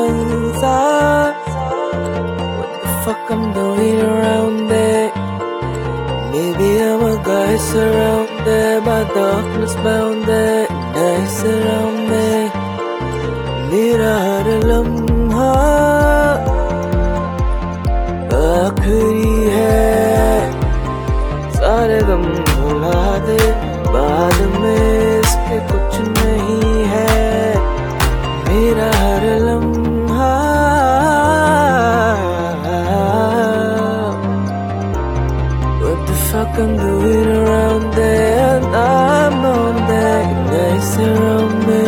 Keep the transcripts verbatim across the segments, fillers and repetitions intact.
inside. What the fuck I'm doing around there? Maybe I'm a guy surrounded by darkness bound there. Nice around me. मेरा हर लम्हा आखिरी है. सारे गम भुला दे, बाद में इसके कुछ नहीं है. मेरा हर लम्हा What the fuck I'm doing around there? And I'm on that nice around me.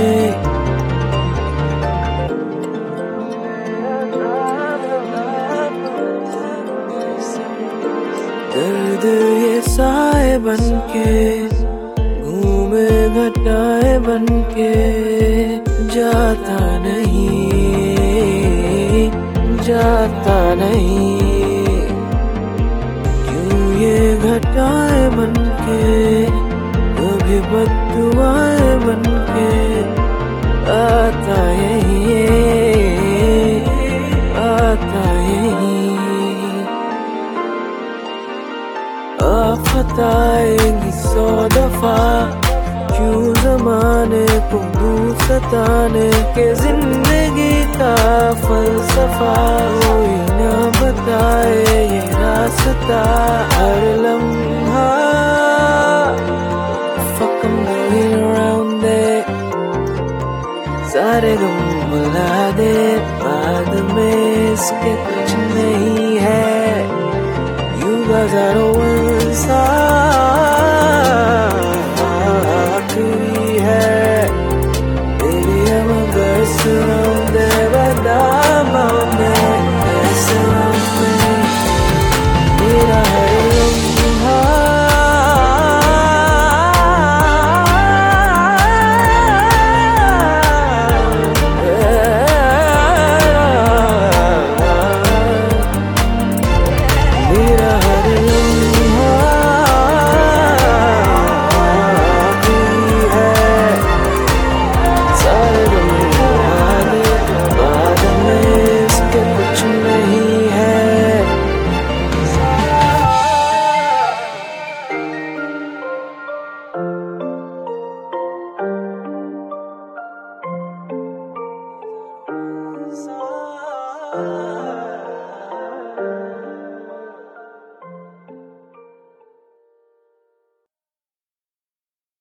दर्द ये साए बनके घूमे घटाए बनके जाता नहीं, जाता नहीं. क्यों ये घटाए बनके कभी बददुआएं बनके आता यही, आता यही. आफत आएंगी सौ दफा, क्यों जमाने को दूर सताने के जिंदगी का फलसफा. कोई ना बताए ये रास्ता, हर लम्हा fuck I'm going around there. सारे गम भुला दे, बाद में इसके कुछ नहीं है. You guys are the ones आखिरी है. Baby I'm a girl surrounded by diamond there. Surround me. मेरा हर लम्हा मेरा हर लम्हा आखिरी है. सारे गम भुला दे, बाद में इसके कुछ नहीं है. Inside.